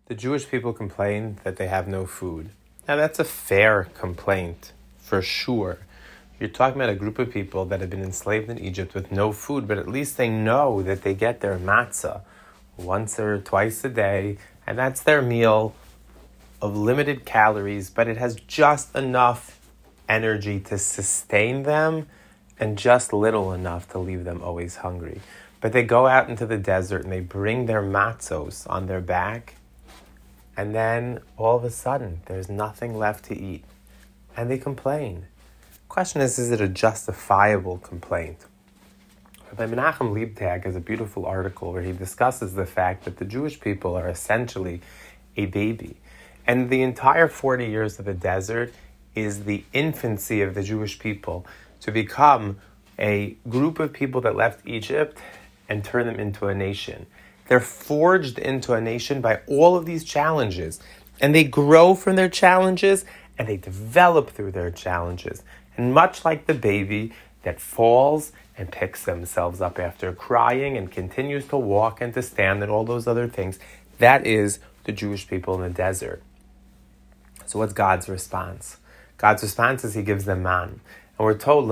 The Jewish people complain that they have no food. Now that's a fair complaint, for sure. You're talking about a group of people that have been enslaved in Egypt with no food, but at least they know that they get their matzah once or twice a day, and that's their meal of limited calories, but it has just enough energy to sustain them and just little enough to leave them always hungry. But they go out into the desert and they bring their matzos on their back, and then all of a sudden there's nothing left to eat, and they complain. Question is it a justifiable complaint? Rabbi Menachem Leibtag has a beautiful article where he discusses the fact that the Jewish people are essentially a baby. And the entire 40 years of the desert is the infancy of the Jewish people to become a group of people that left Egypt and turn them into a nation. They're forged into a nation by all of these challenges. And they grow from their challenges and they develop through their challenges. And much like the baby that falls and picks themselves up after crying and continues to walk and to stand and all those other things, that is the Jewish people in the desert. So what's God's response? God's response is he gives them man. And we're told,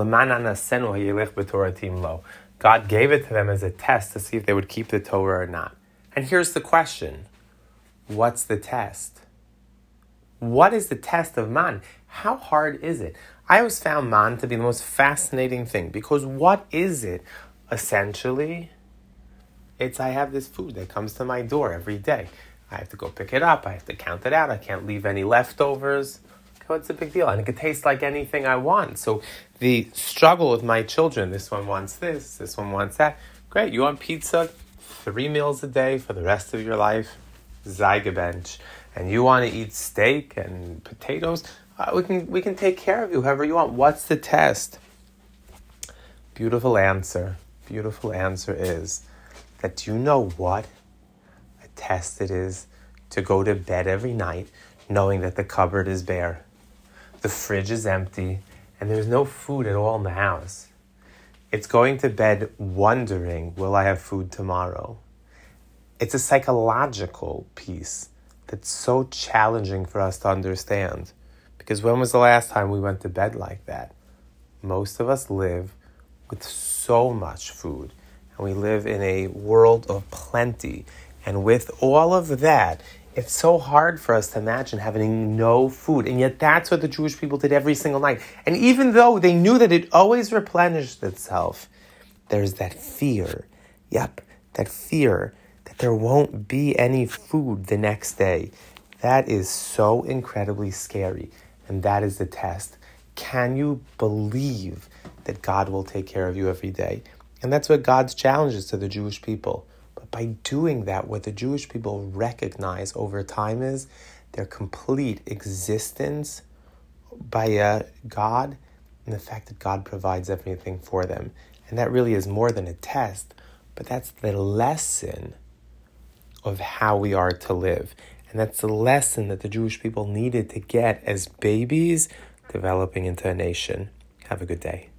God gave it to them as a test to see if they would keep the Torah or not. And here's the question. What's the test? What is the test of man? How hard is it? I always found man to be the most fascinating thing, because what is it? Essentially, it's I have this food that comes to my door every day. I have to go pick it up. I have to count it out. I can't leave any leftovers. What's the big deal? And it could taste like anything I want. So the struggle with my children, this one wants this one wants that. Great, you want pizza 3 meals a day for the rest of your life? Zeigebench. And you want to eat steak and potatoes? We can take care of you however you want. What's the test? Beautiful answer is that you know what a test it is to go to bed every night knowing that the cupboard is bare, the fridge is empty, and there's no food at all in the house. It's going to bed wondering, will I have food tomorrow? It's a psychological piece that's so challenging for us to understand. Because when was the last time we went to bed like that? Most of us live with so much food, and we live in a world of plenty. And with all of that, it's so hard for us to imagine having no food. And yet that's what the Jewish people did every single night. And even though they knew that it always replenished itself, there's that fear. That fear that there won't be any food the next day. That is so incredibly scary. And that is the test. Can you believe that God will take care of you every day? And that's what God's challenge is to the Jewish people. But by doing that, what the Jewish people recognize over time is their complete existence by God and the fact that God provides everything for them. And that really is more than a test, but that's the lesson of how we are to live. And that's the lesson that the Jewish people needed to get as babies developing into a nation. Have a good day.